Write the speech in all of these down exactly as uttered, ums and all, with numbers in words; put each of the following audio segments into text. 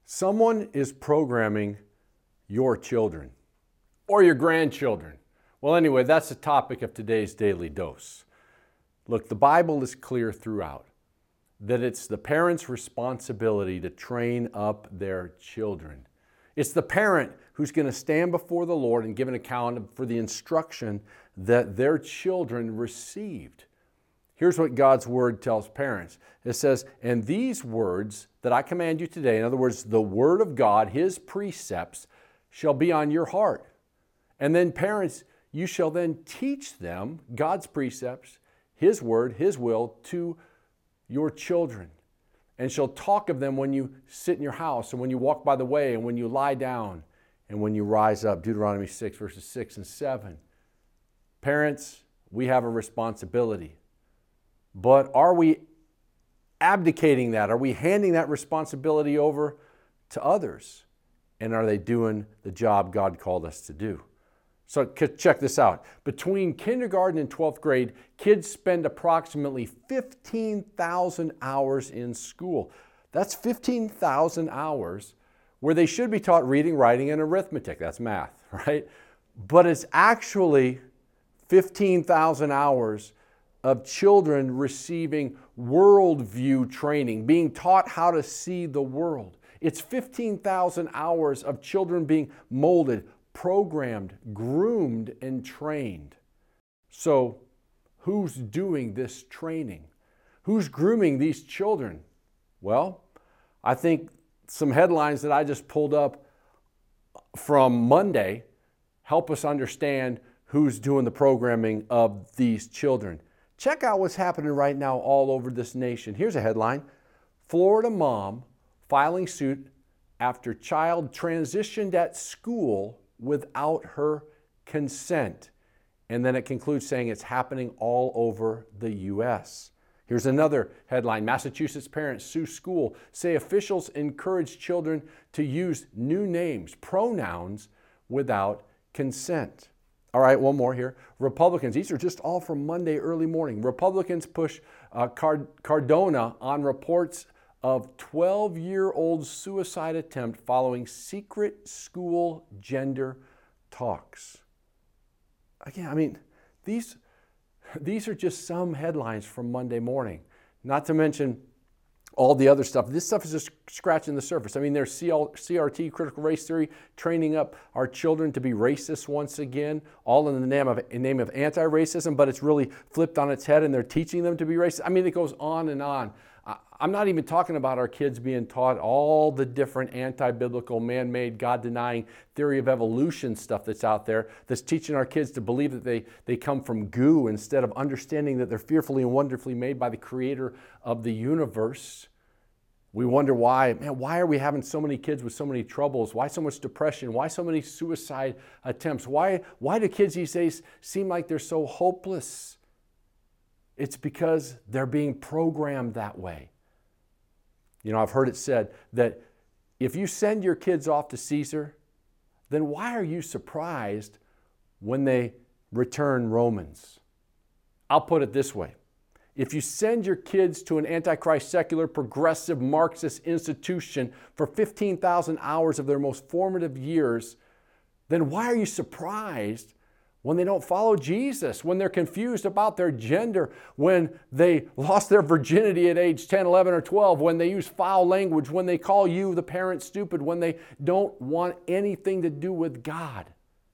Someone is programming your children or your grandchildren. Well, anyway, that's the topic of today's Daily Dose. Look, the Bible is clear throughout that it's the parent's responsibility to train up their children. It's the parent who's going to stand before the Lord and give an account for the instruction that their children received. Here's what God's word tells parents. It says, "And these words that I command you today," in other words, the word of God, His precepts, "shall be on your heart. And then parents, you shall then teach them," God's precepts, His word, His will, "to your children. And shall talk of them when you sit in your house, and when you walk by the way, and when you lie down, and when you rise up." Deuteronomy six, verses six and seven. Parents, we have a responsibility. But are we abdicating that? Are we handing that responsibility over to others? And are they doing the job God called us to do? So check this out. Between kindergarten and twelfth grade, kids spend approximately fifteen thousand hours in school. That's fifteen thousand hours where they should be taught reading, writing, and arithmetic. That's math, right? But it's actually fifteen thousand hours of children receiving worldview training, being taught how to see the world. It's fifteen thousand hours of children being molded, programmed, groomed, and trained. So, who's doing this training? Who's grooming these children? Well, I think some headlines that I just pulled up from Monday help us understand who's doing the programming of these children. Check out what's happening right now all over this nation. Here's a headline: Florida mom filing suit after child transitioned at school without her consent. And then it concludes saying it's happening all over the U S. Here's another headline: Massachusetts parents sue school, say officials encourage children to use new names, pronouns, without consent. All right, one more here. Republicans, these are just all from Monday early morning. Republicans push uh, Card- Cardona on reports of twelve-year-old suicide attempt following secret school gender talks. Again, I mean, these, these are just some headlines from Monday morning. Not to mention all the other stuff. This stuff is just scratching the surface. I mean, there's C R T, critical race theory, training up our children to be racist once again, all in the name of, in name of anti-racism, but it's really flipped on its head and they're teaching them to be racist. I mean, it goes on and on. I'm not even talking about our kids being taught all the different anti-biblical, man-made, God-denying theory of evolution stuff that's out there that's teaching our kids to believe that they, they come from goo instead of understanding that they're fearfully and wonderfully made by the creator of the universe. We wonder why, man, why are we having so many kids with so many troubles? Why so much depression? Why so many suicide attempts? Why, why do kids these days seem like they're so hopeless? It's because they're being programmed that way. You know, I've heard it said that if you send your kids off to Caesar, then why are you surprised when they return Romans? I'll put it this way. If you send your kids to an antichrist, secular, progressive, Marxist institution for fifteen thousand hours of their most formative years, then why are you surprised when they don't follow Jesus, when they're confused about their gender, when they lost their virginity at age ten, eleven, or twelve, when they use foul language, when they call you, the parent, stupid, when they don't want anything to do with God?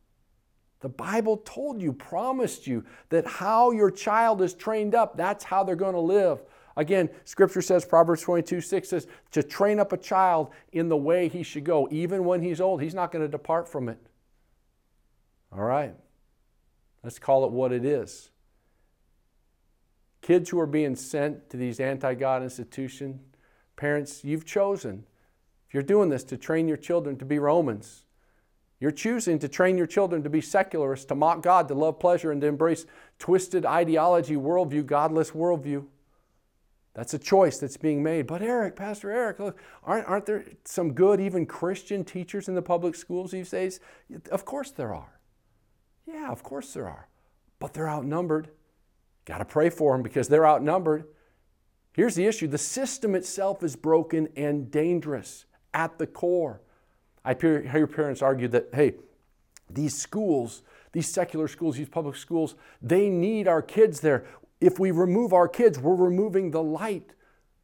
The Bible told you, promised you, that how your child is trained up, that's how they're going to live. Again, Scripture says, Proverbs twenty-two, six says, to train up a child in the way he should go. Even when he's old, he's not going to depart from it. All right. Let's call it what it is. Kids who are being sent to these anti-God institutions, parents, you've chosen, if you're doing this, to train your children to be Romans. You're choosing to train your children to be secularists, to mock God, to love pleasure, and to embrace twisted ideology, worldview, godless worldview. That's a choice that's being made. But Eric, Pastor Eric, look, aren't, aren't there some good, even Christian teachers in the public schools these days? Of course there are. Yeah, of course there are. But they're outnumbered. Got to pray for them because they're outnumbered. Here's the issue. The system itself is broken and dangerous. at the core. I hear parents argue that, hey, these schools, these secular schools, these public schools, they need our kids there. If we remove our kids, we're removing the light.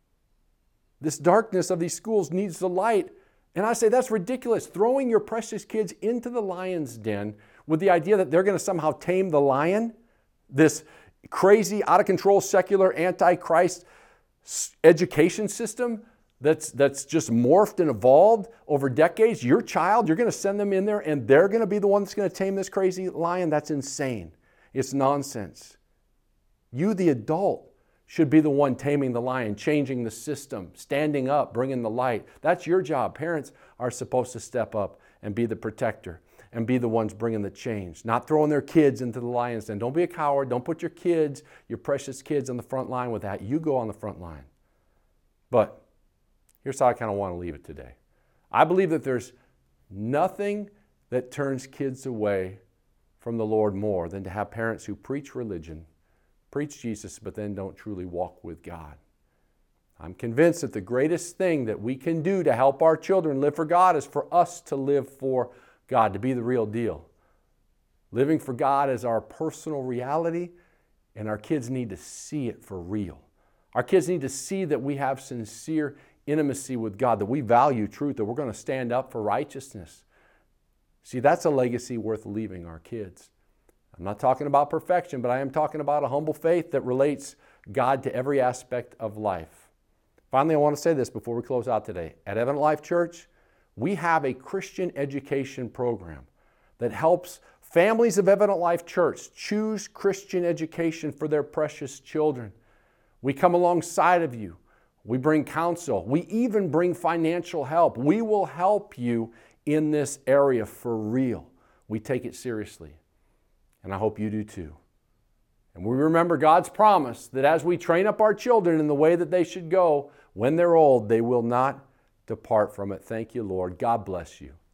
This darkness of these schools needs the light. And I say that's ridiculous. Throwing your precious kids into the lion's den with the idea that they're going to somehow tame the lion, this crazy, out of control, secular, anti-Christ education system that's, that's just morphed and evolved over decades. Your child, you're going to send them in there and they're going to be the one that's going to tame this crazy lion? That's insane. It's nonsense. You, the adult, should be the one taming the lion, changing the system, standing up, bringing the light. That's your job. Parents are supposed to step up and be the protector and be the ones bringing the change, not throwing their kids into the lion's den. Don't be a coward. Don't put your kids, your precious kids, on the front line with that. You go on the front line. But here's how I kind of want to leave it today. I believe that there's nothing that turns kids away from the Lord more than to have parents who preach religion, preach Jesus, but then don't truly walk with God. I'm convinced that the greatest thing that we can do to help our children live for God is for us to live for God, to be the real deal. Living for God is our personal reality, and our kids need to see it for real. Our kids need to see that we have sincere intimacy with God, that we value truth, that we're going to stand up for righteousness. See, that's a legacy worth leaving our kids. I'm not talking about perfection, but I am talking about a humble faith that relates God to every aspect of life. Finally, I want to say this before we close out today. At Evident Life Church, we have a Christian education program that helps families of Evident Life Church choose Christian education for their precious children. We come alongside of you. We bring counsel. We even bring financial help. We will help you in this area for real. We take it seriously. And I hope you do too. And we remember God's promise that as we train up our children in the way that they should go, when they're old, they will not depart from it. Thank you, Lord. God bless you.